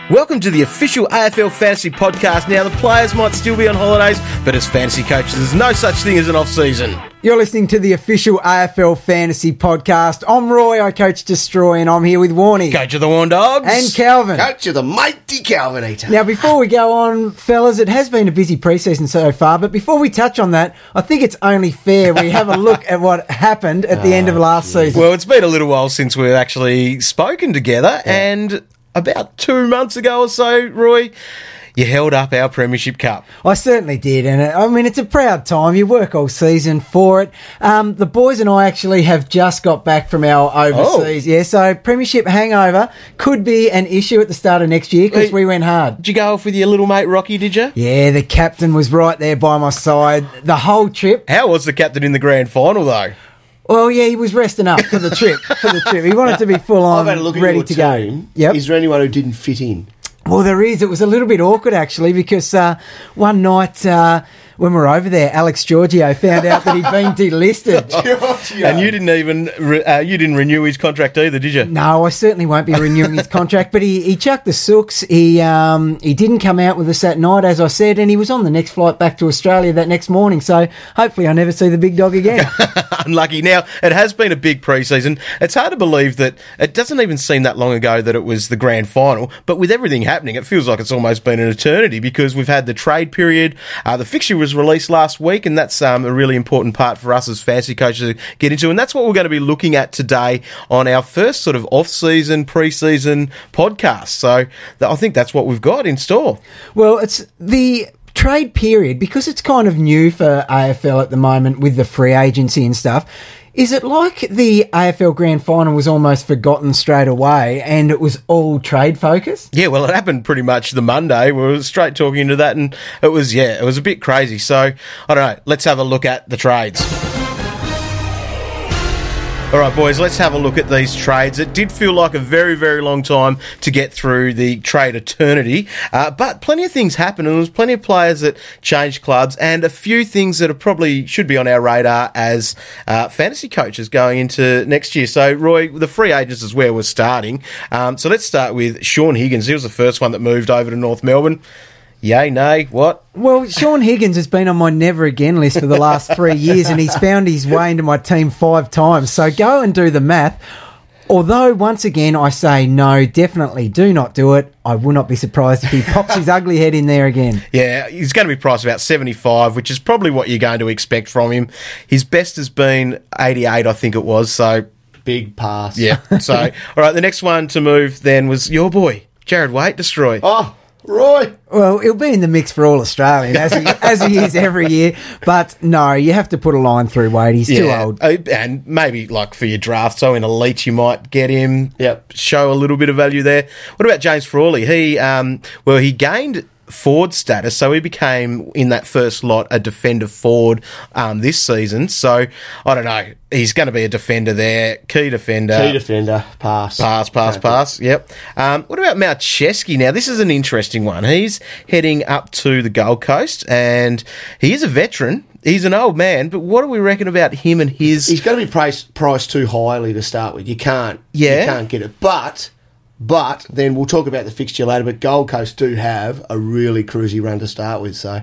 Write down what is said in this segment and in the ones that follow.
Welcome to the official AFL Fantasy Podcast. Now, the players might still be on holidays, but as fantasy coaches, there's no such thing as an off-season. You're listening to the official AFL Fantasy Podcast. I'm Roy, I coach Destroy, and I'm here with Warnie. Coach of the Warn Dogs. And Calvin. Coach of the mighty Calvin Eater. Now, before we go on, fellas, it has been a busy preseason so far, but before we touch on that, I think it's only fair we have a look at what happened at the end of last season. Well, it's been a little while since we've actually spoken together, and about 2 months ago or so, Roy, you held up our Premiership Cup. I certainly did, and it's a proud time. You work all season for it. The boys and I actually have just got back from our overseas. Yeah, so Premiership hangover could be an issue at the start of next year because we went hard. Did you go off with your little mate Rocky, did you? Yeah, the captain was right there by my side the whole trip. How was the captain in the grand final, though? Well, yeah, he was resting up for the trip. He wanted to be full on, I've had a look at ready your to team. go. Yep. Is there anyone who didn't fit in? Well, there is. It was a little bit awkward, actually, because one night when we were over there, Alex Giorgio found out that he'd been delisted. And you didn't even you didn't renew his contract either, did you? No, I certainly won't be renewing his contract, but he chucked the sooks. He didn't come out with us that night, as I said, and he was on the next flight back to Australia that next morning, so hopefully I never see the big dog again. Unlucky. Now, it has been a big pre-season. It's hard to believe that it doesn't even seem that long ago that it was the grand final, but with everything happening, it feels like it's almost been an eternity because we've had the trade period. The fixture was released last week, and that's a really important part for us as fantasy coaches to get into, and that's what we're going to be looking at today on our first sort of off-season, pre-season podcast. So I think that's what we've got in store. Well, it's the trade period, because it's kind of new for AFL at the moment with the free agency and stuff. Is it like the AFL Grand Final was almost forgotten straight away and it was all trade focused? Yeah, well, it happened pretty much the Monday. We were straight talking into that, and it was a bit crazy. So, I don't know, let's have a look at the trades. All right, boys, let's have a look at these trades. It did feel like a very, very long time to get through the trade eternity, but plenty of things happened, and there was plenty of players that changed clubs, and a few things that are probably should be on our radar as fantasy coaches going into next year. So, Roy, the free agents is where we're starting. So let's start with Sean Higgins. He was the first one that moved over to North Melbourne. Yay, nay, what? Well, Sean Higgins has been on my never again list for the last 3 years, and he's found his way into my team 5 times. So go and do the math. Although, once again, I say no, definitely do not do it. I will not be surprised if he pops his ugly head in there again. Yeah, he's going to be priced about 75, which is probably what you're going to expect from him. His best has been 88, I think it was, so... Big pass. Yeah, so, all right, the next one to move then was your boy, Jared Waite, Destroy. Oh, Roy. Well, he'll be in the mix for all Australian, as he is every year. But no, you have to put a line through Wade. He's too old. And maybe like for your draft, so in elite you might get him. Yep. Show a little bit of value there. What about James Frawley? He gained forward status, so he became in that first lot a defender forward this season. So I don't know. He's going to be a defender there, key defender. Pass. Yep. What about Mount Chesky? Now, this is an interesting one. He's heading up to the Gold Coast, and he is a veteran. He's an old man, but what do we reckon about him and his... He's going to be priced too highly to start with. You can't get it. But then we'll talk about the fixture later, but Gold Coast do have a really cruisy run to start with, so...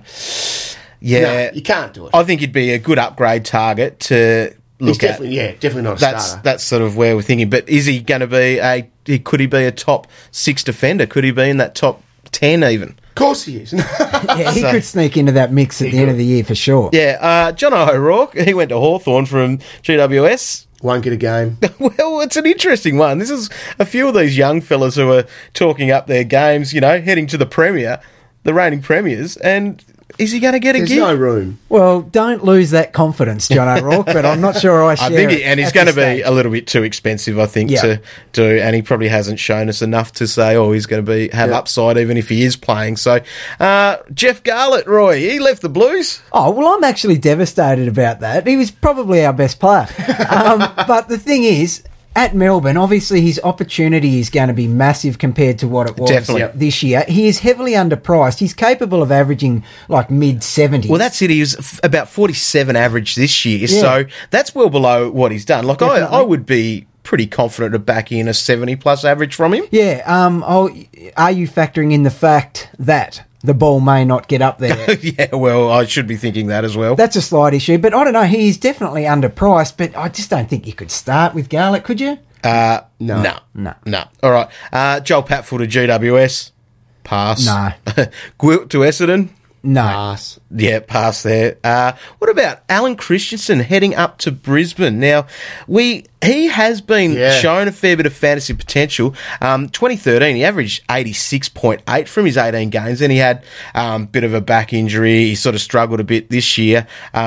Yeah. No, you can't do it. I think he'd be a good upgrade target to... definitely not a starter. That's sort of where we're thinking. But is he going to be could he be a top 6 defender? Could he be in that top 10 even? Of course he is. Yeah, he could sneak into that mix at the end of the year for sure. Yeah, John O'Rourke, he went to Hawthorn from GWS. Won't get a game. Well, it's an interesting one. This is a few of these young fellas who are talking up their games, heading to the reigning premiers, and... Is he going to get a gig? There's no room. Well, don't lose that confidence, John O'Rourke, but I'm not sure I share it. And he's going to be a little bit too expensive, I think, to do, and he probably hasn't shown us enough to say, he's going to have upside even if he is playing. So, Jeff Garlett, Roy, he left the Blues. Oh, well, I'm actually devastated about that. He was probably our best player. But the thing is... At Melbourne, obviously his opportunity is going to be massive compared to what it was this year. He is heavily underpriced. He's capable of averaging like mid-70s. Well, that's it. He was about 47 average this year, so that's well below what he's done. Like I would be pretty confident to back in a 70-plus average from him. Yeah. Are you factoring in the fact that the ball may not get up there? Yeah, well, I should be thinking that as well. That's a slight issue, but I don't know. He's definitely underpriced, but I just don't think you could start with Garlick, could you? No. All right. Joel Patfull to GWS. Pass. No. Gwilt to Essendon. No. Pass. Yeah, pass there. What about Alan Christensen heading up to Brisbane? Now, he has been shown a fair bit of fantasy potential. 2013, he averaged 86.8 from his 18 games. Then he had a bit of a back injury. He sort of struggled a bit this year.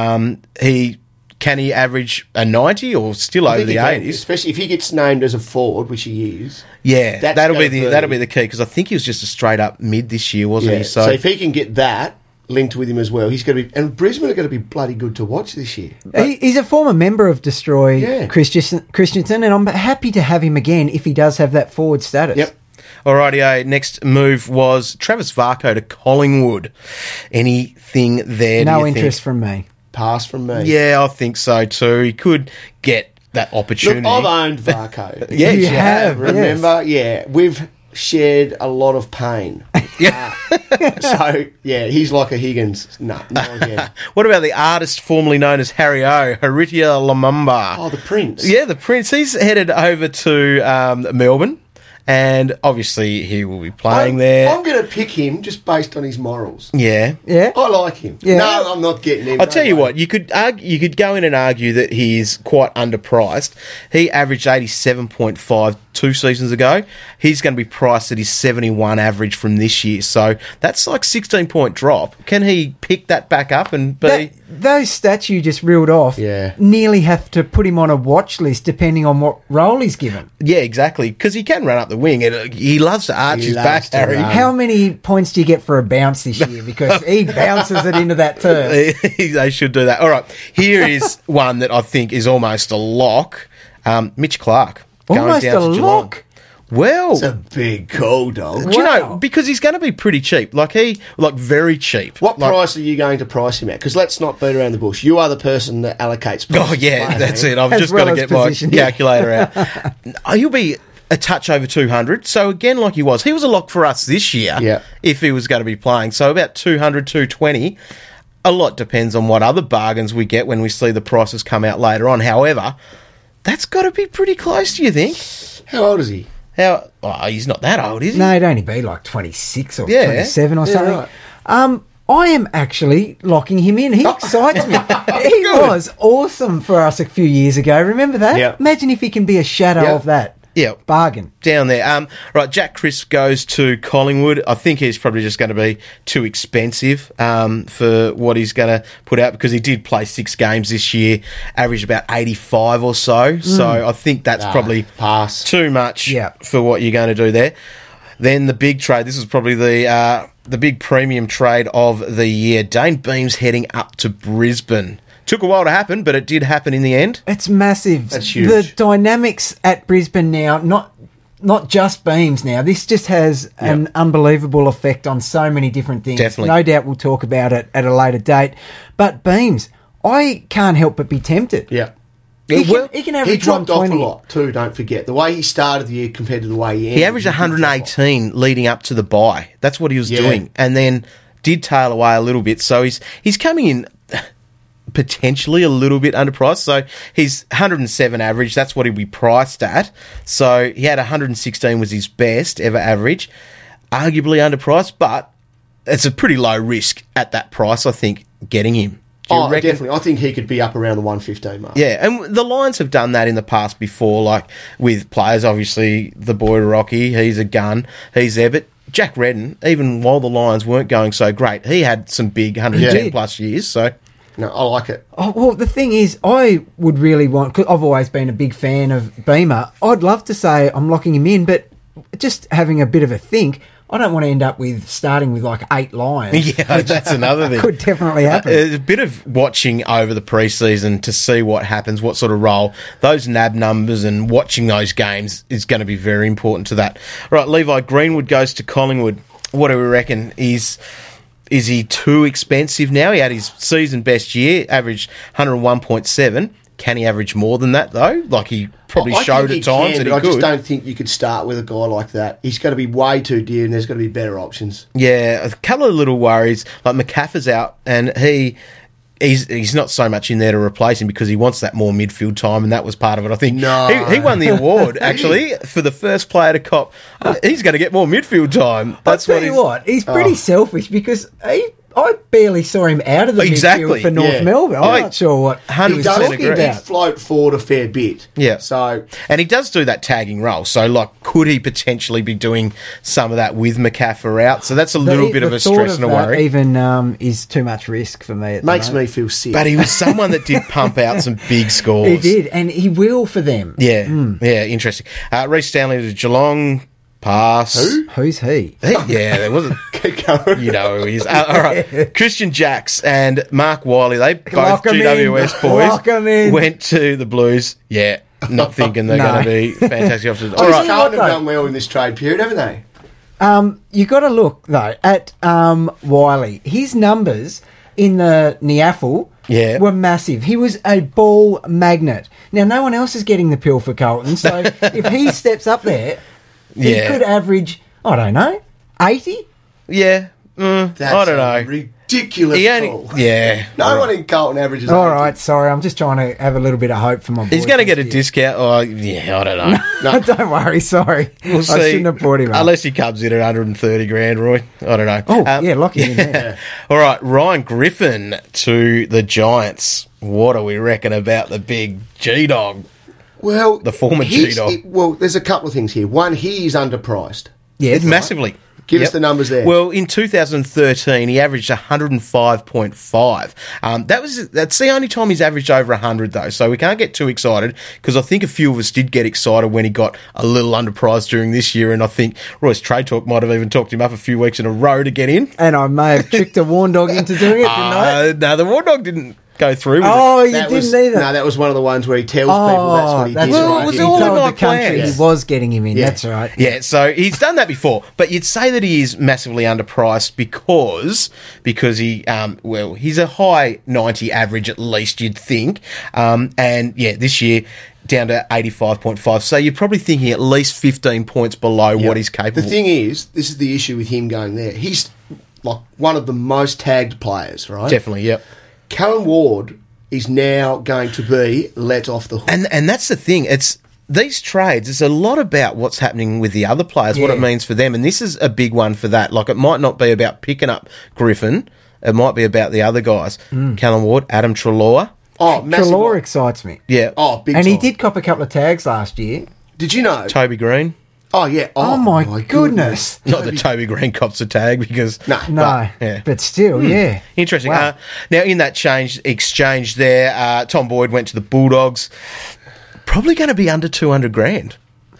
Can he average a 90 or still over the 80s? Especially if he gets named as a forward, which he is. Yeah, that'll be the key, because I think he was just a straight up mid this year, wasn't he? So if he can get that linked with him as well, he's going to be. And Brisbane are going to be bloody good to watch this year. He's a former member of Destroy Christensen, and I'm happy to have him again if he does have that forward status. Yep. Alrighty, next move was Travis Varco to Collingwood. Anything there? No interest from me. Pass from me. Yeah, I think so too. He could get that opportunity. Look, I've owned Varco. Yes, you have. Remember? Yes. Yeah, we've shared a lot of pain. Yeah. So, yeah, he's like a Higgins. No again. What about the artist formerly known as Harry O, Haritia Lumumba? Oh, the Prince. Yeah, the Prince. He's headed over to Melbourne. And obviously he will be playing there. I'm going to pick him just based on his morals. Yeah. I like him. Yeah. No, I'm not getting him. I'll tell you what, you could go in and argue that he is quite underpriced. He averaged 87.5 2 seasons ago. He's going to be priced at his 71 average from this year. So that's like 16-point drop. Can he pick that back up and be... Those stats you just reeled off nearly have to put him on a watch list depending on what role he's given. Yeah, exactly. Because he can run up the wing. He loves to arch his back, Harry. How many points do you get for a bounce this year? Because he bounces it into that turf. They should do that. All right. Here is one that I think is almost a lock. Mitch Clark. Almost a lock? Well, it's a big call, dog. Do you know, because he's going to be pretty cheap. Like very cheap. What price are you going to price him at? Because let's not beat around the bush. You are the person that allocates prices. Oh, yeah, that's it. I've just got to get my calculator out. He'll be a touch over 200. So, again, like he was a lock for us this year if he was going to be playing. So, about 200, 220. A lot depends on what other bargains we get when we see the prices come out later on. However, that's got to be pretty close, do you think? How old is he? He's not that old, is he? No, he'd only be like 26 or 27 or something. Right. I am actually locking him in. He excites me. He was awesome for us a few years ago. Remember that? Yep. Imagine if he can be a shadow of that. Yeah. Bargain. Down there. Right, Jack Crisp goes to Collingwood. I think he's probably just going to be too expensive for what he's going to put out, because he did play 6 games this year, averaged about 85 or so. So I think that's probably too much for what you're going to do there. Then the big trade. This is probably the big premium trade of the year. Dane Beams heading up to Brisbane. Took a while to happen, but it did happen in the end. It's massive. That's huge. The dynamics at Brisbane now, not just Beams now. This just has an unbelievable effect on so many different things. Definitely. No doubt we'll talk about it at a later date. But Beams, I can't help but be tempted. Yeah. He can average he dropped off 120. a lot too, don't forget. The way he started the year compared to the way he ended. He averaged 118 leading up to the bye. That's what he was doing. And then did tail away a little bit. So he's coming in potentially a little bit underpriced. So he's 107 average. That's what he'll be priced at. So he had 116 was his best ever average. Arguably underpriced, but it's a pretty low risk at that price, I think, getting him. Definitely. I think he could be up around the 115 mark. Yeah, and the Lions have done that in the past before, like with players, obviously, the boy Rocky, he's a gun, he's there, but Jack Redden, even while the Lions weren't going so great, he had some big 110-plus years, so... No, I like it. Oh, well, the thing is, I would really want... Cause I've always been a big fan of Beamer. I'd love to say I'm locking him in, but just having a bit of a think... I don't want to end up with starting with like 8 Lions. Yeah, that's another thing. Could definitely happen. A bit of watching over the preseason to see what happens, what sort of role. Those NAB numbers and watching those games is going to be very important to that. Right, Levi Greenwood goes to Collingwood. What do we reckon? Is he too expensive now? He had his season best year, averaged 101.7. Can he average more than that, though? Like, he probably I showed think at times that he I could. just don't think you could start with a guy like that. He's going to be way too dear, and there's going to be better options. Yeah, a couple of little worries. Like, McCaffrey's out, and he's not so much in there to replace him because he wants that more midfield time, and that was part of it. I think he won the award, actually, for the first player to cop. He's going to get more midfield time. That's what he's pretty selfish because I barely saw him out of the midfield for North Melbourne. I'm not sure what he was talking about. He float forward a fair bit. Yeah. And he does do that tagging role. So, like, could he potentially be doing some of that with McCaffrey out? So that's a little bit of a stress and a worry. Even is too much risk for me. Makes me feel sick. But he was someone that did pump out some big scores. He did, and he will for them. Yeah, yeah, interesting. Reece Stanley to Geelong. Pass. Who's he? Yeah, there wasn't. You know who he is. All right. Christian Jacks and Mark Wiley, they both GWS boys went to the Blues. Yeah, not thinking they're going to be fantastic officers. All right. Carlton have done well in this trade period, haven't they? You got to look, though, at Wiley. His numbers in the NIAFL were massive. He was a ball magnet. Now, no one else is getting the pill for Carlton, so if he steps up there... He could average, I don't know, 80? Yeah. I don't know. Ridiculous call. Yeah. No one in Carlton averages 80. All right, sorry. I'm just trying to have a little bit of hope for my boy. He's going to get a discount. Oh, yeah, I don't know. No, don't worry. Sorry. We'll see. I shouldn't have brought him up. Unless he comes in at 130 grand, Roy. I don't know. Oh, lock him in there. All right, Ryan Griffin to the Giants. What do we reckon about the big G-Dog? Well, the former G-Dog. Well, there's a couple of things here. One, he is underpriced. Yes, massively. Give us the numbers there. Well, in 2013, he averaged 105.5. That's the only time he's averaged over 100, though. So we can't get too excited because I think a few of us did get excited when he got a little underpriced during this year, and I think Roy's Trade Talk might have even talked him up a few weeks in a row to get in. And I may have tricked a Warn Dog into doing it, didn't I? No, the Warn Dog didn't go through with it. Oh, you didn't either? No, that was one of the ones where he tells people that's what he did. Well, it was all in my plan. He was getting him in, that's right. Yeah, so he's done that before. But you'd say that he is massively underpriced because he, he's a high 90 average at least, you'd think. This year, down to 85.5. So you're probably thinking at least 15 points below what he's capable. The thing is, this is the issue with him going there. He's like one of the most tagged players, right? Definitely, yep. Callum Ward is now going to be let off the hook. And that's the thing. It's these trades, it's a lot about what's happening with the other players, what it means for them. And this is a big one for that. Like, it might not be about picking up Griffin. It might be about the other guys. Callum Ward, Adam Treloar. Oh, Treloar excites me. Yeah. Oh, big And time. he did cop a couple of tags last year. Did you know? Toby Green. Oh, yeah. Oh my goodness. Not that Toby Green cops a tag because... No, but still, yeah. Interesting. Wow. Now, in that exchange there, Tom Boyd went to the Bulldogs. Probably going to be under 200 grand.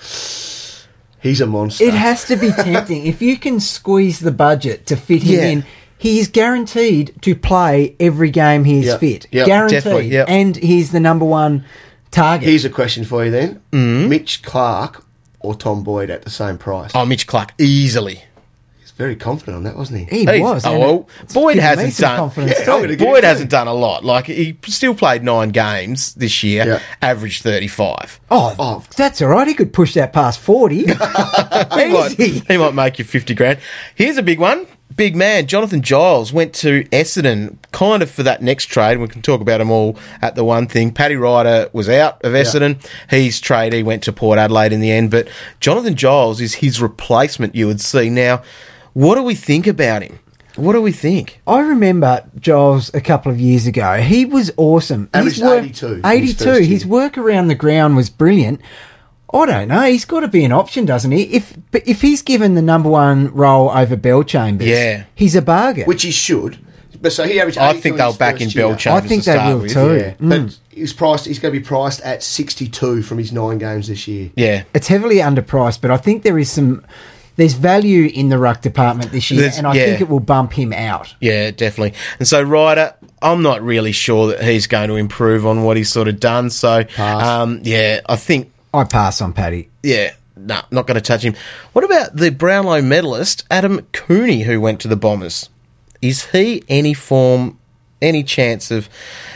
He's a monster. It has to be tempting. If you can squeeze the budget to fit him in, he is guaranteed to play every game he is fit. Yep. Guaranteed. Yep. And he's the number one target. Here's a question for you then. Mitch Clark or Tom Boyd at the same price? Oh, Mitch Clark, easily. He's very confident on that, wasn't he? He was. Oh, well, Boyd hasn't done... Boyd hasn't done a lot. Like, he still played 9 games this year, averaged 35. Oh, that's all right. He could push that past 40. Easy. He might make you 50 grand. Here's a big one. Big man, Jonathan Giles, went to Essendon, kind of for that next trade. We can talk about them all at the one thing. Paddy Ryder was out of Essendon. He's traded. He went to Port Adelaide in the end. But Jonathan Giles is his replacement, you would see. Now, what do we think about him? What do we think? I remember Giles a couple of years ago. He was awesome. Averaged 82. 82. His work around the ground was brilliant. I don't know. He's got to be an option, doesn't he? If he's given the number one role over Bell Chambers, he's a bargain. Which he should. But so he averaged. I think they'll back in Bell Chambers. I think they will too. Yeah. But he's going to be priced at 62 from his 9 games this year. Yeah, it's heavily underpriced, but I think there's value in the ruck department this year, and I think it will bump him out. Yeah, definitely. And so Ryder, I'm not really sure that he's going to improve on what he's sort of done. So, I think. I pass on Paddy. Yeah, no, not going to touch him. What about the Brownlow medalist, Adam Cooney, who went to the Bombers? Is he any chance of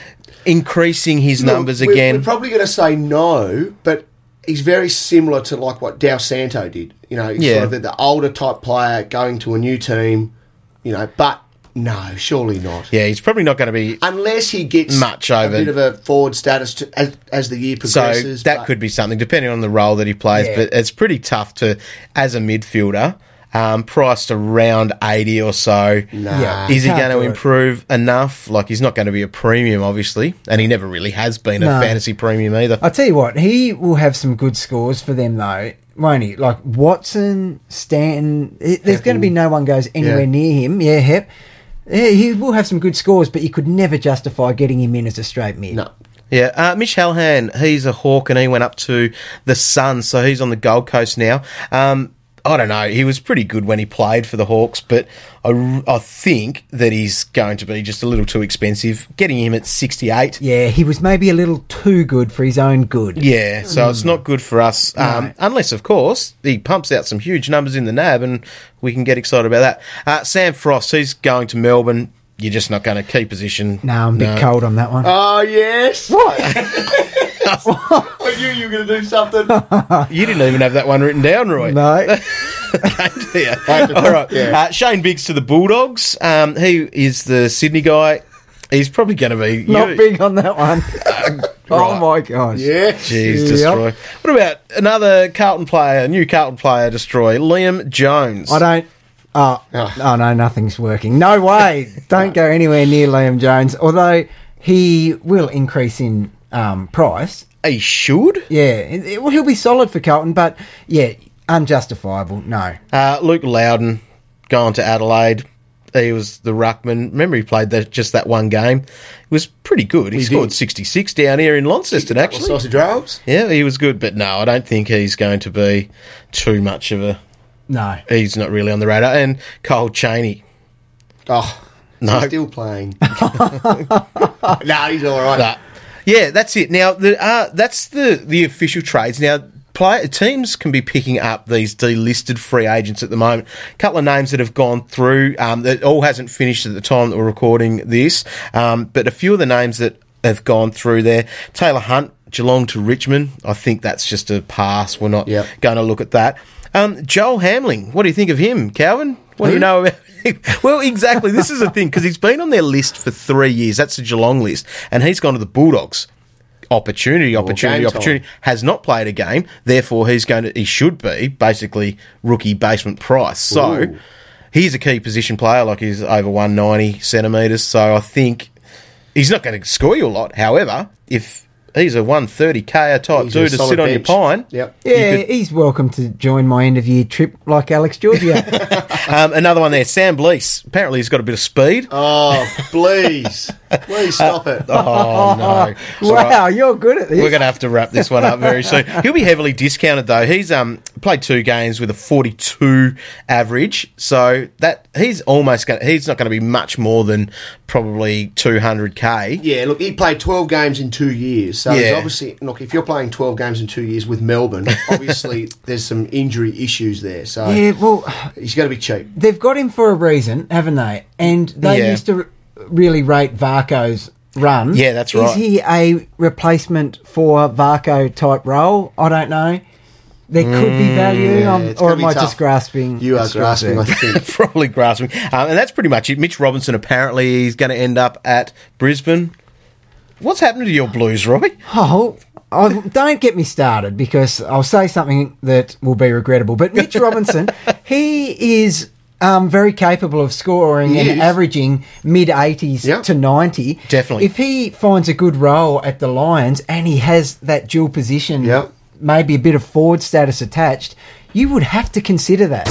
increasing his numbers again. We're probably going to say no, but he's very similar to like what Dal Santo did. You know, sort of the older type player going to a new team, you know, but no, surely not. Yeah, he's probably not going to be... Unless he gets much over a bit of a forward status as the year progresses. So that could be something, depending on the role that he plays, but it's pretty tough to, as a midfielder, priced around 80 or so. Is he going to improve enough? Like, he's not going to be a premium, obviously, and he never really has been a fantasy premium either. I'll tell you what, he will have some good scores for them, though, won't he? Like, Watson, Stanton, there's going to be no one goes anywhere near him. Yeah, Hep. Yeah, he will have some good scores, but you could never justify getting him in as a straight mid. No. Yeah, Mitch Halhan, he's a Hawk and he went up to the Suns, so he's on the Gold Coast now. I don't know, he was pretty good when he played for the Hawks, but I think that he's going to be just a little too expensive. Getting him at 68. Yeah, he was maybe a little too good for his own good. Yeah, so it's not good for us, unless, of course, he pumps out some huge numbers in the NAB and we can get excited about that. Sam Frost, he's going to Melbourne. You're just not going to keep position. No, I'm a bit cold on that one. Oh, yes. What? I knew you were going to do something. You didn't even have that one written down, Roy. No. All right. Yeah. Shane Biggs to the Bulldogs. He is the Sydney guy. He's probably going to be... Not big on that one. Oh, my gosh. Yeah. Jeez, destroy. What about another Carlton player, new Carlton player destroy, Liam Jones? I don't... Oh, no, nothing's working. No way. Don't go anywhere near Liam Jones, although he will increase in price. He should? Yeah. He'll be solid for Carlton, but, yeah, unjustifiable, no. Luke Loudon, gone to Adelaide. He was the ruckman. Remember, he played just that one game. He was pretty good. He scored 66 down here in Launceston, actually. Sausage rolls? Yeah, he was good, but no, I don't think he's going to be too much of a... No. He's not really on the radar. And Cole Chaney. Oh, no. He's still playing. No, he's all right. No. Yeah, that's it. Now, that's the official trades. Now, teams can be picking up these delisted free agents at the moment. A couple of names that have gone through. That all hasn't finished at the time that we're recording this. But a few of the names that have gone through there. Taylor Hunt, Geelong to Richmond. I think that's just a pass. We're not going to look at that. Joel Hamling, what do you think of him, Calvin? What do you know about him? Well, exactly. This is the thing, because he's been on their list for 3 years. That's the Geelong list. And he's gone to the Bulldogs. Opportunity. Has not played a game. Therefore, he should be basically rookie basement price. So, he's a key position player. Like, he's over 190 centimetres. So, I think he's not going to score you a lot. However, if he's a 130k type dude to sit on your pine. Yep. Yeah, he's welcome to join my end of year trip like Alex Georgia. Another one there, Sam Blease. Apparently he's got a bit of speed. Oh, please. Please stop it. Oh, no. Wow, you're good at this. We're going to have to wrap this one up very soon. He'll be heavily discounted, though. He's played 2 games with a 42 average, so that he's not going to be much more than probably 200k. Yeah, look, he played 12 games in 2 years, so there's obviously, look, if you're playing 12 games in 2 years with Melbourne, obviously there's some injury issues there, so he's going to be cheap. They've got him for a reason, haven't they? And they used to really rate Varco's run. Yeah, that's right. Is he a replacement for Varco type role? I don't know. There could be value, or am I just grasping? You are grasping, I think. Probably grasping. And that's pretty much it. Mitch Robinson, apparently, he's going to end up at Brisbane. What's happened to your Blues, Roy? Oh, don't get me started, because I'll say something that will be regrettable. But Mitch Robinson, he is very capable of scoring and averaging mid-80s to 90. Definitely. If he finds a good role at the Lions and he has that dual position, maybe a bit of forward status attached, you would have to consider that.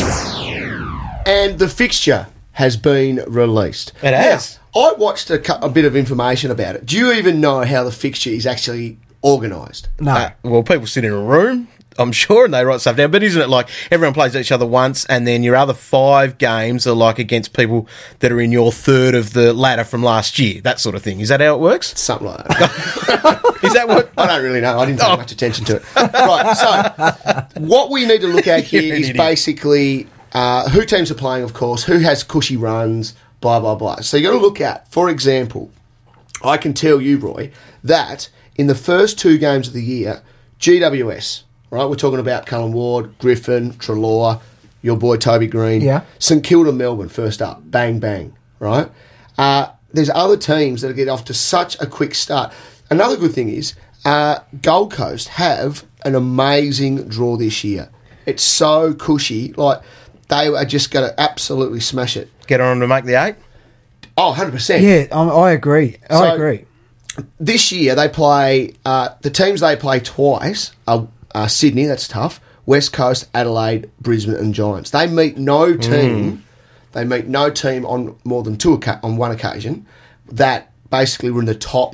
And the fixture has been released. It has. Now, I watched a bit of information about it. Do you even know how the fixture is actually organised? No. Well, people sit in a room, I'm sure, and they write stuff down. But isn't it like everyone plays each other once, and then your other 5 games are like against people that are in your third of the ladder from last year? That sort of thing. Is that how it works? Something like that. Is that what? I don't really know. I didn't pay much attention to it. Right, so what we need to look at here is basically who teams are playing, of course, who has cushy runs, blah, blah, blah. So you got to look at, for example, I can tell you, Roy, that in the first 2 games of the year, GWS, right, we're talking about Cullen Ward, Griffin, Treloar, your boy Toby Green, St Kilda, Melbourne, first up, bang, bang, right? There's other teams that get off to such a quick start. Another good thing is Gold Coast have an amazing draw this year. It's so cushy. Like, they are just going to absolutely smash it. Get on to make the 8? Oh, 100%. Yeah, I agree. I agree. This year, they play... the teams they play twice are Sydney, that's tough, West Coast, Adelaide, Brisbane and Giants. They meet no team... They meet no team on more than on one occasion that basically were in the top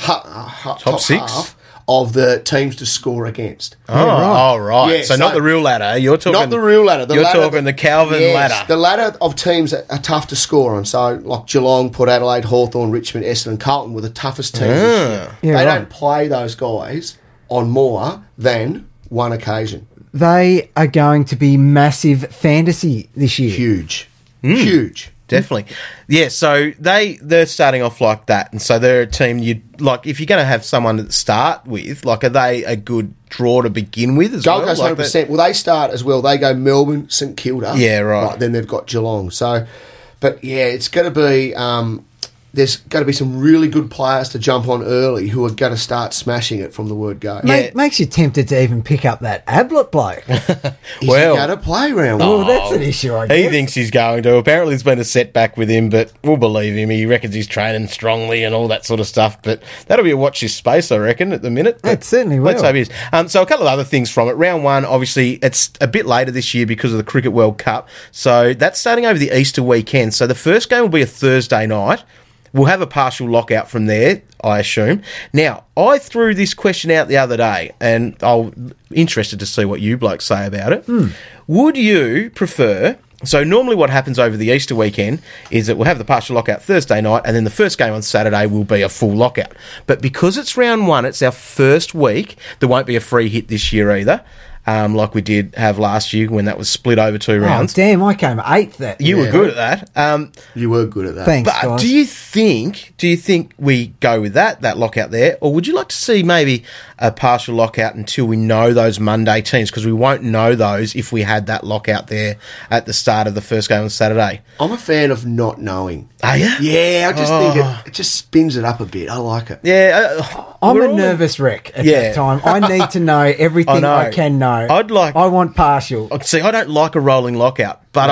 6 half of the teams to score against. Right. Yeah, so not the real ladder. You're talking not the real ladder. You're talking the Calvin ladder. The ladder of teams that are tough to score on. So like Geelong, Port Adelaide, Hawthorn, Richmond, Essendon, Carlton were the toughest teams this year. They don't play those guys on more than one occasion. They are going to be massive fantasy this year. Huge. Definitely. Yeah, so they're starting off like that, and so they're a team you'd like if you're going to have someone to start with, like, are they a good draw to begin with as Gold well? Coast 100%. Well, they start as well. They go Melbourne, St Kilda. Yeah, right. Then they've got Geelong. So, but yeah, it's going to be... there's going to be some really good players to jump on early who are going to start smashing it from the word go. Makes you tempted to even pick up that Ablett bloke. He's going to play round one. Well, that's an issue, I guess. He thinks he's going to. Apparently there's been a setback with him, but we'll believe him. He reckons he's training strongly and all that sort of stuff, but that'll be a watch this space, I reckon, at the minute. It certainly will. Let's hope he is. So a couple of other things from it. Round 1, obviously, it's a bit later this year because of the Cricket World Cup, so that's starting over the Easter weekend. So the first game will be a Thursday night. We'll have a partial lockout from there, I assume. Now, I threw this question out the other day, and I'm interested to see what you blokes say about it. Would you prefer... So normally what happens over the Easter weekend is that we'll have the partial lockout Thursday night, and then the first game on Saturday will be a full lockout. But because it's round 1, it's our first week, there won't be a free hit this year either. Like we did have last year when that was split over 2 rounds. Oh, damn, I came 8th that year. You were good at that. You were good at that. Thanks, but guys. do you think we go with that lockout there, or would you like to see maybe a partial lockout until we know those Monday teams? Because we won't know those if we had that lockout there at the start of the first game on Saturday. I'm a fan of not knowing. Are you? Yeah, I just think it just spins it up a bit. I like it. Yeah. I'm a nervous wreck at that time. I need to know everything I can know. I want partial. See, I don't like a rolling lockout, but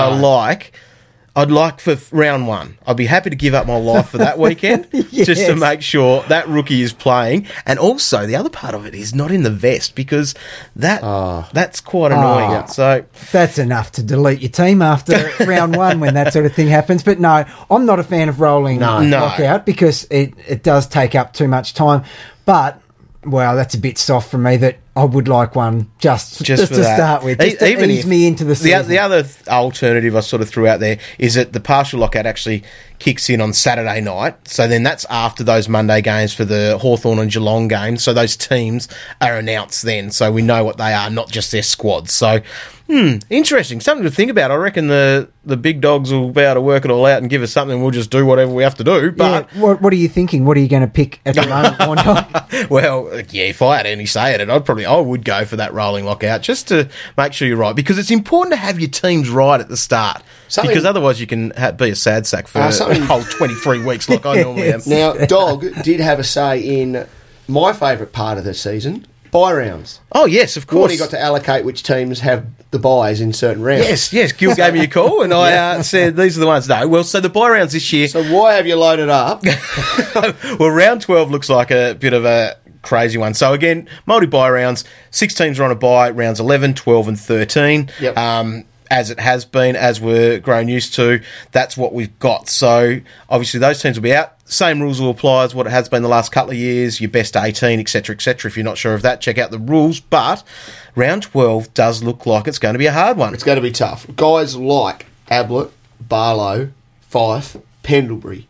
I'd like for round 1. I'd be happy to give up my life for that weekend just to make sure that rookie is playing. And also, the other part of it is not in the vest because that's quite annoying. So that's enough to delete your team after round 1 when that sort of thing happens. But no, I'm not a fan of rolling lockout because it does take up too much time. But, well, that's a bit soft from me that I would like one just to start with, just to ease me into the season. The other alternative I sort of threw out there is that the partial lockout actually kicks in on Saturday night, so then that's after those Monday games for the Hawthorn and Geelong games, so those teams are announced then, so we know what they are, not just their squads. So, interesting. Something to think about. I reckon the big dogs will be able to work it all out and give us something. We'll just do whatever we have to do. But what are you thinking? What are you going to pick at the moment? Well, yeah, if I had any say in it, I would go for that rolling lockout just to make sure you're right, because it's important to have your teams right at the start, because otherwise you can be a sad sack for a whole 23 weeks like I normally am. Now, Dog did have a say in my favourite part of the season, bye rounds. Oh, yes, of course. Gordy got to allocate which teams have the byes in certain rounds. Yes, Gil gave me a call and I said these are the ones. No, well, so the bye rounds this year... So why have you loaded up? Well, round 12 looks like a bit of a crazy one. So again, multi-bye rounds, 6 teams are on a bye, rounds 11, 12 and 13. Yep. As it has been, as we're grown used to, that's what we've got. So obviously those teams will be out. Same rules will apply as what it has been the last couple of years, your best 18, etc., etc. If you're not sure of that, check out the rules. But round 12 does look like it's going to be a hard one. It's going to be tough. Guys like Ablett, Barlow, Fife, Pendlebury,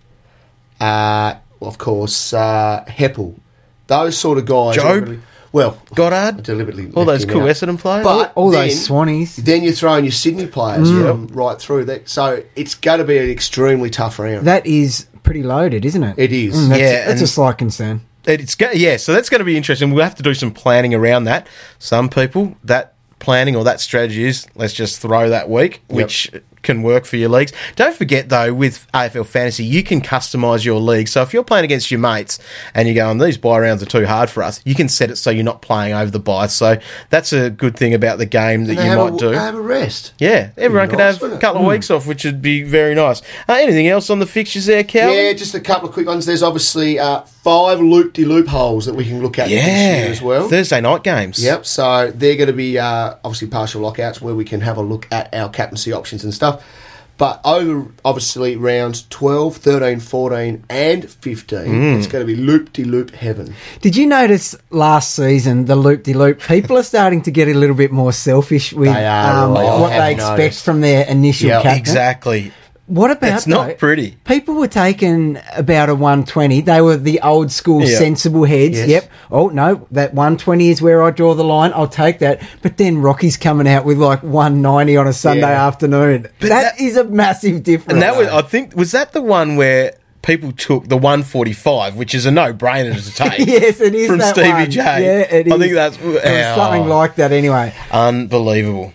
of course, Heppel, those sort of guys. Job. Goddard, deliberately all those cool Essendon players, but all those Swannies. Then you're throwing your Sydney players right through that, so it's going to be an extremely tough round. That is pretty loaded, isn't it? It is. That's a slight concern. So that's going to be interesting. We'll have to do some planning around that. Some people, that planning or that strategy is, let's just throw that week, which can work for your leagues. Don't forget, though, with AFL Fantasy, you can customise your league. So if you're playing against your mates and you're going, these bye rounds are too hard for us, you can set it so you're not playing over the bye. So that's a good thing about the game that you might do. They have a rest. Yeah, everyone could have a couple of weeks off, which would be very nice. Anything else on the fixtures there, Cal? Yeah, just a couple of quick ones. There's obviously 5 loop-de-loop holes that we can look at this year as well. Thursday night games. Yep, so they're going to be obviously partial lockouts where we can have a look at our captaincy options and stuff. But over, obviously, rounds 12, 13, 14 and 15, it's going to be loop-de-loop heaven. Did you notice last season, the loop-de-loop, people are starting to get a little bit more selfish with what they expect from their initial captain? Exactly. What about It's not pretty. People were taking about a 120. They were the old school sensible heads. Yes. Yep. Oh, no, that 120 is where I draw the line. I'll take that. But then Rocky's coming out with like 190 on a Sunday afternoon. But that is a massive difference. And that was, I think, was that the one where people took the 145, which is a no-brainer to take? Yes, it is. From that Stevie one. J. Yeah, it is. I think that's something like that anyway. Unbelievable.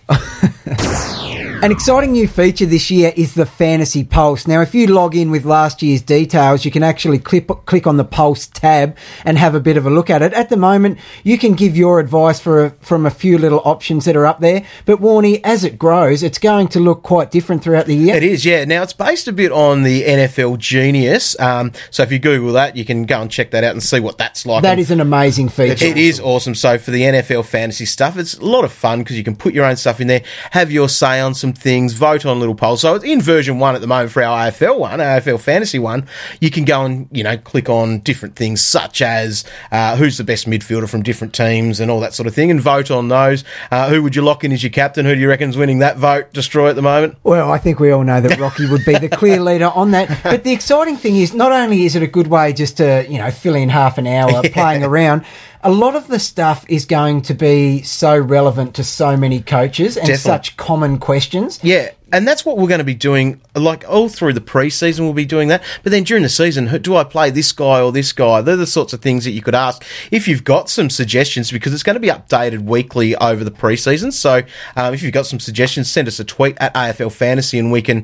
An exciting new feature this year is the Fantasy Pulse. Now, if you log in with last year's details, you can actually click on the Pulse tab and have a bit of a look at it. At the moment, you can give your advice from a few little options that are up there. But, Warnie, as it grows, it's going to look quite different throughout the year. It is, yeah. Now, it's based a bit on the NFL Genius. So if you Google that, you can go and check that out and see what that's like. That is an amazing feature. It is awesome. So for the NFL fantasy stuff, it's a lot of fun because you can put your own stuff in there, have your say on some things, vote on little polls. So it's in version 1 at the moment for our AFL one, our AFL fantasy one. You can go and, click on different things such as who's the best midfielder from different teams and all that sort of thing and vote on those. Who would you lock in as your captain? Who do you reckon's winning that vote, Destroy, at the moment? Well, I think we all know that Rocky would be the clear leader on that. But the exciting thing is not only is it a good way just to, fill in half an hour playing around, a lot of the stuff is going to be so relevant to so many coaches and such common questions. Yeah, and that's what we're going to be doing, like all through the pre-season we'll be doing that. But then during the season, do I play this guy or this guy? They're the sorts of things that you could ask if you've got some suggestions, because it's going to be updated weekly over the pre-season. So if you've got some suggestions, send us a tweet at AFL Fantasy and we can,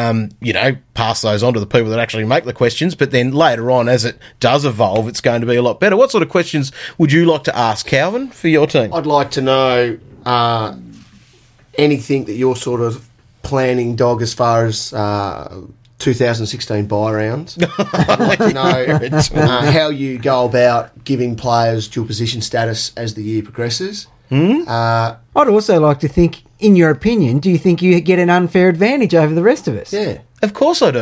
pass those on to the people that actually make the questions. But then later on, as it does evolve, it's going to be a lot better. What sort of questions would you like to ask, Calvin, for your team? I'd like to know anything that you're sort of planning, Dog, as far as 2016 buy rounds. I'd like to know how you go about giving players dual position status as the year progresses. I'd also like to think, in your opinion, do you think you get an unfair advantage over the rest of us? Yeah. Of course I do.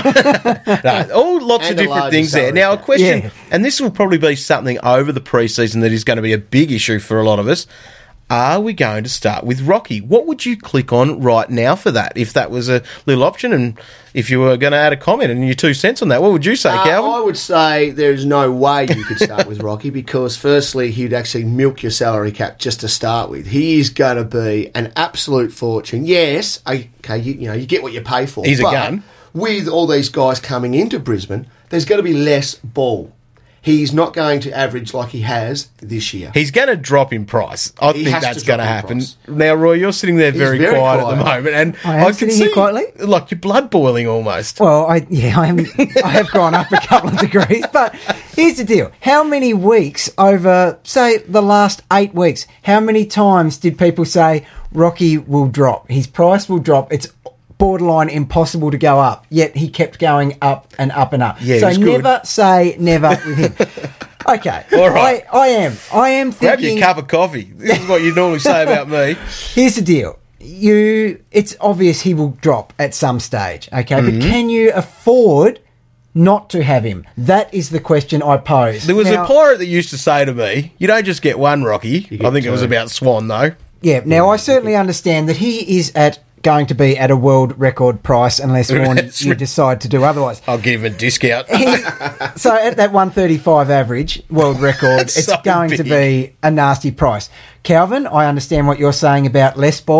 All lots of different things there. Now, a question, and this will probably be something over the pre-season that is going to be a big issue for a lot of us. Are we going to start with Rocky? What would you click on right now for that, if that was a little option? And if you were going to add a comment and your 2 cents on that, what would you say, Calvin? I would say there's no way you could start with Rocky because, firstly, he'd actually milk your salary cap just to start with. He is going to be an absolute fortune. Yes, okay, you get what you pay for. He's a gun. With all these guys coming into Brisbane, there's going to be less ball. He's not going to average like he has this year. He's going to drop in price. I think that's going to happen. Now, Roy, you're sitting there very quiet at the moment, and I can see quietly, like your blood boiling almost. Well, I have gone up a couple of degrees, but here's the deal: how many weeks over, say, the last 8 weeks? How many times did people say Rocky will drop? His price will drop. It's borderline impossible to go up, yet he kept going up and up and up. Yeah, so never say never with him. Okay, all right. I am thinking. Grab your cup of coffee. This is what you normally say about me. Here's the deal: it's obvious he will drop at some stage. Okay, but can you afford not to have him? That is the question I pose. There was a pirate that used to say to me, "You don't just get one, Rocky." I think it was about Swan, though. Yeah. Now I certainly understand that he is going to be at a world record price unless you decide to do otherwise. I'll give him a discount. So at that 135 average world record, it's so going to be a nasty price. Calvin, I understand what you're saying about less ball.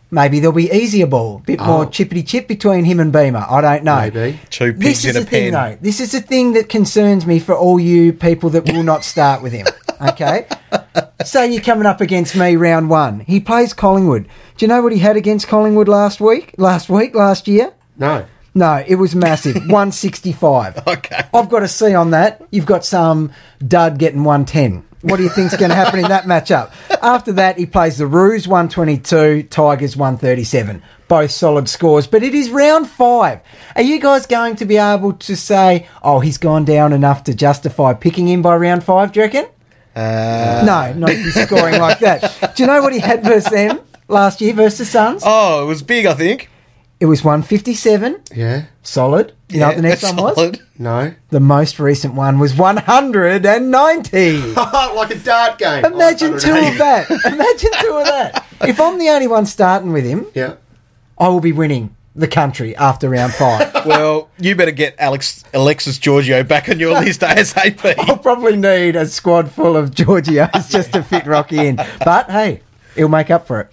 Maybe there'll be easier ball, bit more chippity-chip between him and Beamer. I don't know. Maybe. Two pigs in a pen. Thing, though. This is the thing that concerns me for all you people that will not start with him, okay? Say you're coming up against me round 1. He plays Collingwood. Do you know what he had against Collingwood last year? No. No, it was massive. 165. Okay. I've got a C on that. You've got some dud getting 110. What do you think's going to happen in that matchup? After that, he plays the Roos 122, Tigers 137. Both solid scores, but it is round 5. Are you guys going to be able to say, oh, he's gone down enough to justify picking him by round 5, do you reckon? No, not if he's scoring like that. Do you know what he had versus them last year versus the Suns? Oh, it was big, I think. It was 157. Yeah. Solid. You know what the next one was? No. The most recent one was 190. Like a dart game. Imagine two of that. If I'm the only one starting with him, I will be winning the country after round 5. Well, you better get Alexis Giorgio back on your list ASAP. I'll probably need a squad full of Giorgios just to fit Rocky in. But, hey, he'll make up for it.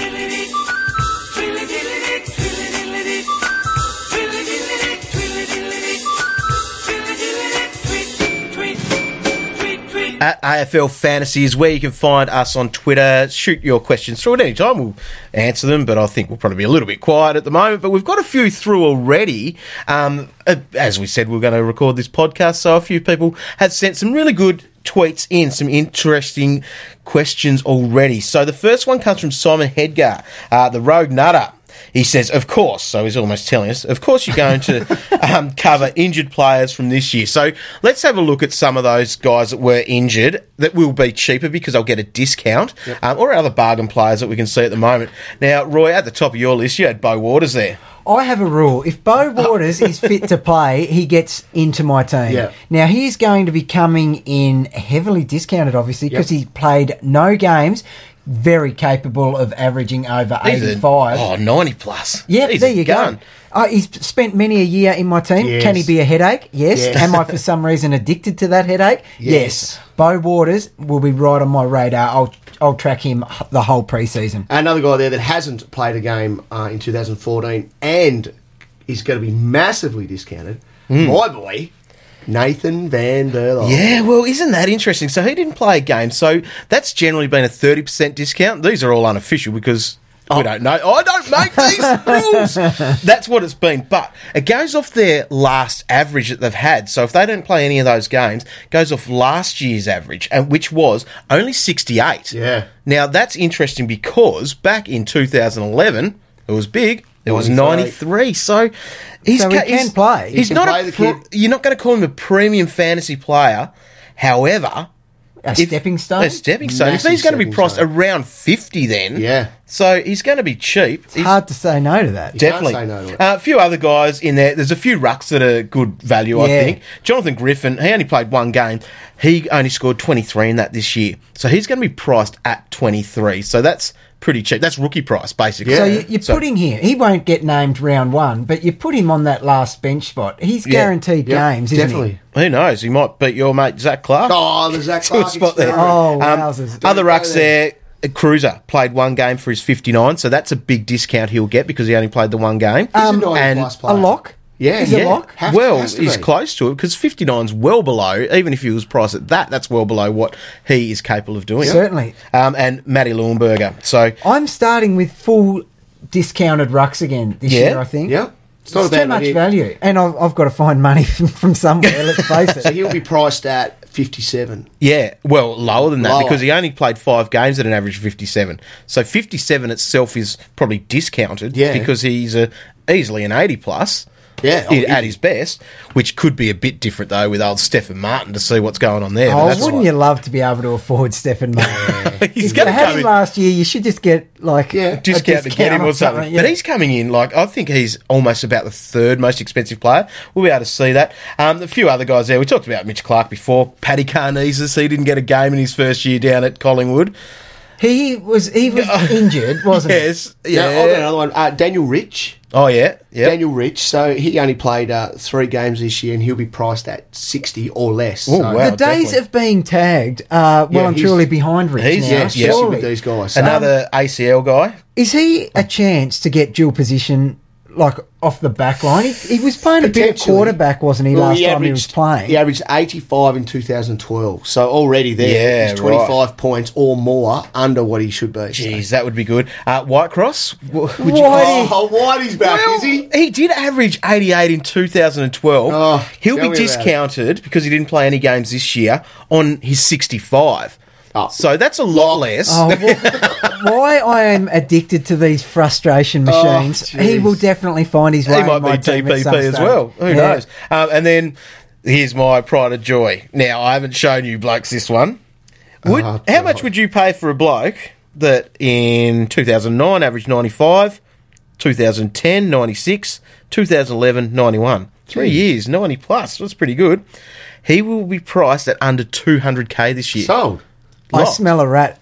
At AFL Fantasy is where you can find us on Twitter. Shoot your questions through at any time. We'll answer them, but I think we'll probably be a little bit quiet at the moment. But we've got a few through already. As we said, we're going to record this podcast, so a few people have sent some really good tweets in, some interesting questions already. So the first one comes from Simon Hedgar, the Rogue Nutter. He says, of course, so he's almost telling us, of course you're going to cover injured players from this year. So let's have a look at some of those guys that were injured that will be cheaper because they'll get a discount, or other bargain players that we can see at the moment. Now, Roy, at the top of your list, you had Beau Waters there. I have a rule. If Beau Waters is fit to play, he gets into my team. Yeah. Now, he's going to be coming in heavily discounted, obviously, because he played no games. Very capable of averaging over 85. 90 plus. Yeah, there you go. He's spent many a year in my team. Yes. Can he be a headache? Yes. Am I for some reason addicted to that headache? Yes. Beau Waters will be right on my radar. I'll track him the whole pre-season. Another guy there that hasn't played a game in 2014 and is going to be massively discounted. My boy, Nathan Van Der Linde. Yeah, well, isn't that interesting? So he didn't play a game. So that's generally been a 30% discount. These are all unofficial because we don't know. I don't make these rules. That's what it's been. But it goes off their last average that they've had. So if they don't play any of those games, it goes off last year's average, which was only 68. Yeah. Now, that's interesting because back in 2011, it was big. It was 93. So he can play. He's not you're not going to call him a premium fantasy player. However, a stepping stone. If he's going to be priced around 50 then, so he's going to be cheap. It's hard to say no to that. Definitely. Can't say no to it. A few other guys in there. There's a few rucks that are good value, I think. Jonathan Griffin, he only played one game. He only scored 23 in that this year. So he's going to be priced at 23. So that's pretty cheap. That's rookie price, basically. So you're putting here, he won't get named round 1, but you put him on that last bench spot. He's guaranteed games, isn't he? Who knows? He might beat your mate Zach Clark. Oh, the Zach Clark spot there. Oh, wowzers. Other rucks there. Cruiser played one game for his 59, so that's a big discount he'll get because he only played the one game. And a lock? Yeah, is a lock? He's close to it because 59's well below. Even if he was priced at that's well below what he is capable of doing. Certainly. And Matty Leuenberger. So I'm starting with full discounted rucks again this year, I think. Yeah. It's too much value. And I've got to find money from somewhere, let's face it. So he'll be priced at 57. Yeah, well, lower than that because he only played 5 games at an average of 57. So 57 itself is probably discounted because he's easily an 80 plus. Yeah, at his best, which could be a bit different though with old Stephen Martin to see what's going on there. Oh, wouldn't you love to be able to afford Stephen Martin? He's going to have him last year. You should just get discount to get him or something. But he's coming in I think he's almost about the 3rd most expensive player. We'll be able to see that. A few other guys there. We talked about Mitch Clark before. Paddy Karnezis, he didn't get a game in his first year down at Collingwood. He was injured, wasn't he? Yes. Yeah. I've got another one. Daniel Rich. Oh, yeah. Yep. Daniel Rich. So he only played 3 games this year, and he'll be priced at 60 or less. Oh, so. wow. The days definitely. of being tagged are and truly behind Rich now. Especially with these guys. Another ACL guy. Is he a chance to get dual position, like, off the back line? He was playing a bit of quarterback, wasn't he, last time he was playing? He averaged 85 in 2012. So already there, he's 25 points or more under what he should be. Jeez, that would be good. Whitecross? Whitey's back, is he? He did average 88 in 2012. Oh, He'll be discounted because he didn't play any games this year on his 65. Oh. So that's a lot less. Oh, why I am addicted to these frustration machines. He will definitely find his way. He might be TPP as well. Who knows? And then here's my pride of joy. Now, I haven't shown you blokes this one. How much would you pay for a bloke that in 2009 averaged 95, 2010 96, 2011 91? 3 years, 90 plus. That's pretty good. He will be priced at under 200k this year. Sold. I smell a rat.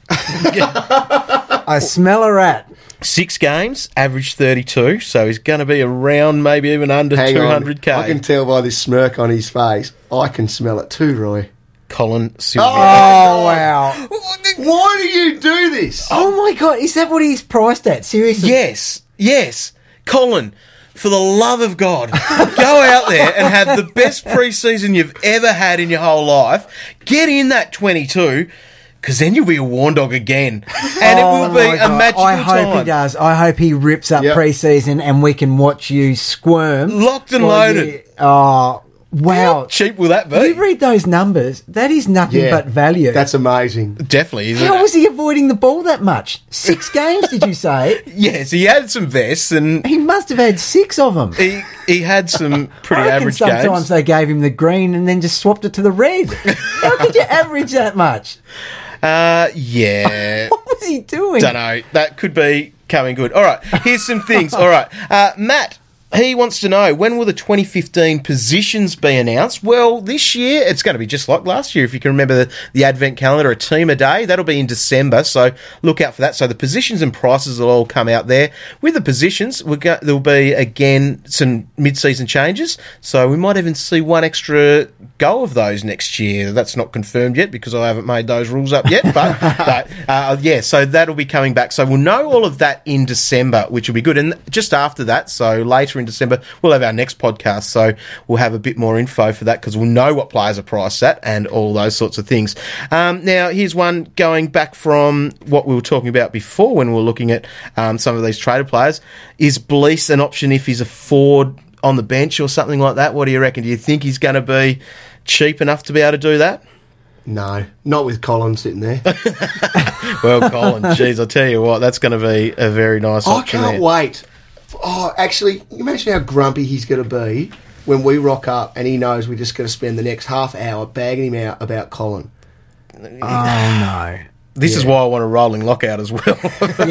I smell a rat. 6 games, average 32, so he's going to be around maybe even under 200k. I can tell by this smirk on his face. I can smell it too, Roy. Colin Silver. Oh, wow. Why do you do this? Oh, my God. Is that what he's priced at? Seriously? Yes. Colin, for the love of God, go out there and have the best pre-season you've ever had in your whole life. Get in that 22, because then you'll be a warn dog again. And it will be a magical time. I hope he does. I hope he rips up pre-season and we can watch you squirm. Locked and loaded. Oh, wow. How cheap will that be? You read those numbers, that is nothing but value. That's amazing. Definitely, isn't it? How was he avoiding the ball that much? 6 games, did you say? Yes, he had some vests and... He must have had 6 of them. He had some pretty average sometimes games. They gave him the green and then just swapped it to the red. How could you average that much? Yeah. What was he doing? Don't know. That could be coming good. All right, here's some things. All right, Matt, he wants to know, when will the 2015 positions be announced? Well, this year, it's going to be just like last year. If you can remember the advent calendar, a team a day, that'll be in December, so look out for that. So the positions and prices will all come out there. With the positions, there'll be, again, some mid-season changes, so we might even see one extra go of those next year. That's not confirmed yet because I haven't made those rules up yet, but so that'll be coming back. So we'll know all of that in December, which will be good. And just after that, so later in December, we'll have our next podcast, so we'll have a bit more info for that because we'll know what players are priced at and all those sorts of things. Now, here's one going back from what we were talking about before when we were looking at some of these traded players. Is Blease an option if he's a forward on the bench or something like that? What do you reckon? Do you think he's going to be cheap enough to be able to do that? No, not with Colin sitting there. Well, Colin, geez, I'll tell you what, that's going to be a very nice option. I can't wait. Oh, actually, imagine how grumpy he's going to be when we rock up and he knows we're just going to spend the next half hour bagging him out about Colin. Oh, no. This is why I want a rolling lockout as well.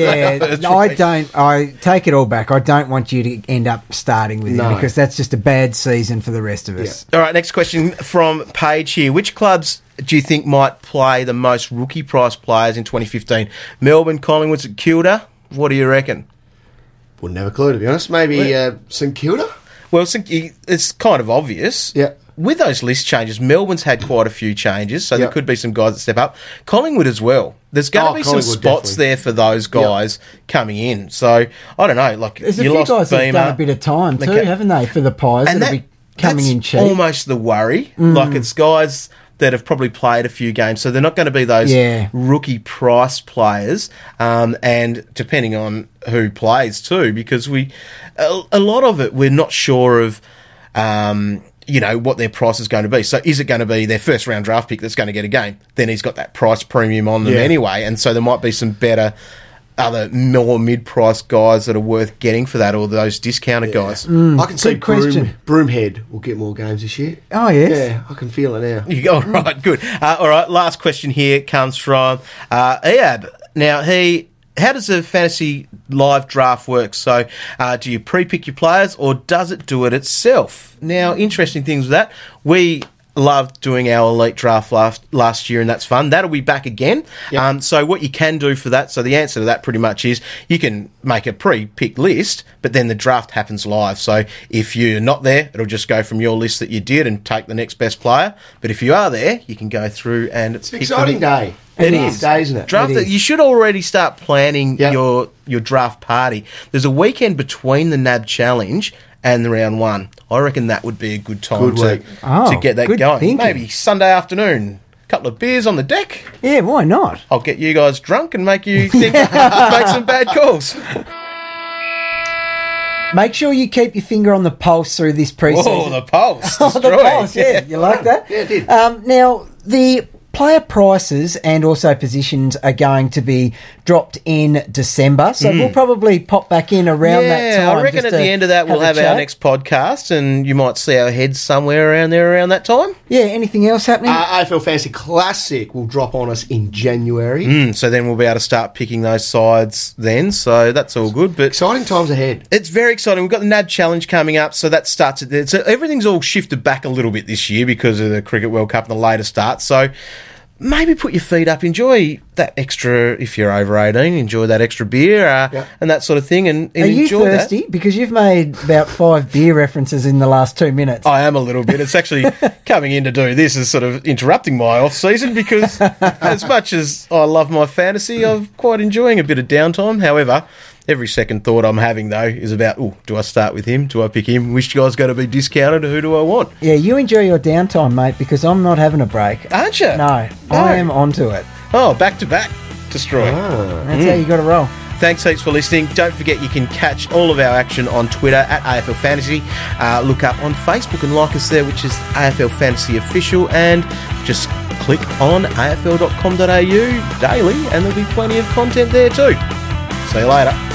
I take it all back. I don't want you to end up starting with him because that's just a bad season for the rest of us. All right, next question from Paige here. Which clubs do you think might play the most rookie price players in 2015? Melbourne, Collingwood, St Kilda? What do you reckon? Wouldn't have a clue, to be honest. Maybe St Kilda? Well, it's kind of obvious. Yeah. With those list changes, Melbourne's had quite a few changes, so there could be some guys that step up. Collingwood as well. There's going to be some spots there for those guys coming in. So, I don't know. Like, there's a few guys that have done a bit of time too, haven't they, for the Pies that'll be coming in cheap. That's almost the worry. Like, it's guys that have probably played a few games, so they're not going to be those rookie price players, and depending on who plays too, because a lot of it, we're not sure of what their price is going to be. So is it going to be their first round draft pick that's going to get a game? Then he's got that price premium on them anyway, and so there might be some better other more mid-price guys that are worth getting for that, or those discounted guys. I can see Broomhead will get more games this year. Oh, yes. Yeah, I can feel it now. All right, good. All right, last question here comes from Eab. Now, how does a fantasy live draft work? So do you pre-pick your players or does it do it itself? Now, interesting things with that. We loved doing our elite draft last year, and that's fun. That'll be back again. Yep. So what you can do for that, so the answer to that pretty much is you can make a pre-picked list, but then the draft happens live. So if you're not there, it'll just go from your list that you did and take the next best player. But if you are there, you can go through and it's an exciting day. It is, isn't it? Draft it. You should already start planning your draft party. There's a weekend between the NAB Challenge and the round one. I reckon that would be a good time to get that going. Thinking. Maybe Sunday afternoon, a couple of beers on the deck. Yeah, why not? I'll get you guys drunk and make you think, make some bad calls. Make sure you keep your finger on the pulse through this pre-season. Oh, the pulse. The pulse, yeah. You like that? Yeah, I did. Now, the player prices and also positions are going to be dropped in December, so we'll probably pop back in around that time. I reckon at the end of that we'll have our next podcast, and you might see our heads somewhere around there around that time. Yeah, anything else happening? AFL Fantasy Classic will drop on us in January. So then we'll be able to start picking those sides then, so that's all good. But exciting times ahead. It's very exciting. We've got the NAB Challenge coming up, so that starts at there. So everything's all shifted back a little bit this year because of the Cricket World Cup and the later start, so maybe put your feet up, enjoy that extra, if you're over 18, enjoy that extra beer and that sort of thing. And are you enjoy thirsty? That. Because you've made about 5 beer references in the last 2 minutes. I am a little bit. It's actually coming in to do this is sort of interrupting my off-season because as much as I love my fantasy, I'm quite enjoying a bit of downtime. However, every second thought I'm having, though, is about, do I start with him? Do I pick him? Which guy's going to be discounted? Who do I want? Yeah, you enjoy your downtime, mate, because I'm not having a break. Aren't you? No, I am onto it. Oh, back-to-back destroy. That's how you got to roll. Thanks heaps for listening. Don't forget you can catch all of our action on Twitter at AFL Fantasy. Look up on Facebook and like us there, which is AFL Fantasy Official, and just click on afl.com.au daily and there'll be plenty of content there too. See you later.